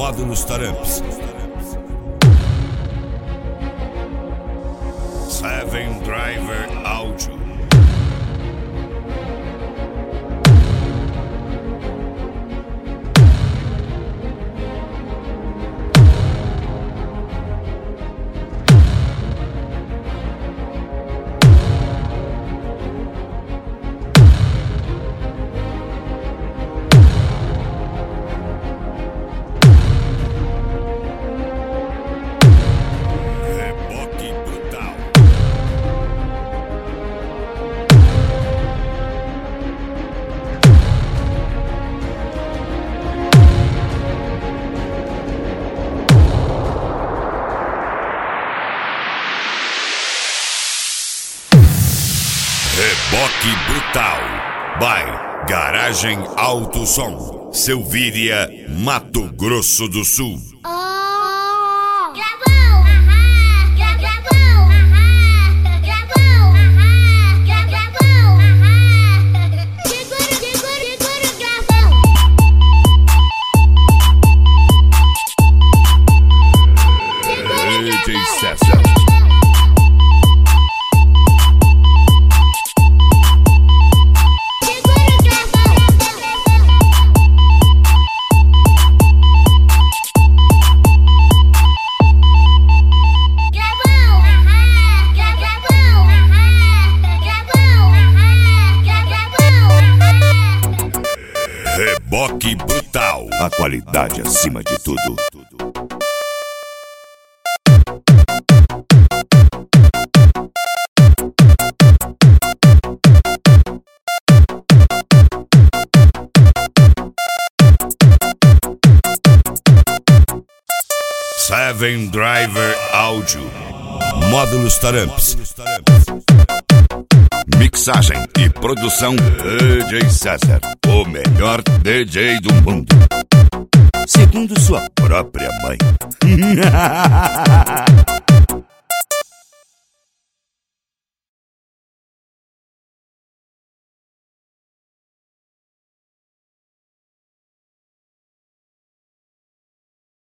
Módulos Taramps. Seven Driver Audio. Reboque Brutal by Garagem Alto Som, Selvíria, Mato Grosso do Sul. DJ César. Reboque Brutal, a qualidade acima de tudo. Seven Driver Audio. Módulos Taramps. Mixagem e produção DJ César, o melhor DJ do mundo, segundo sua própria mãe.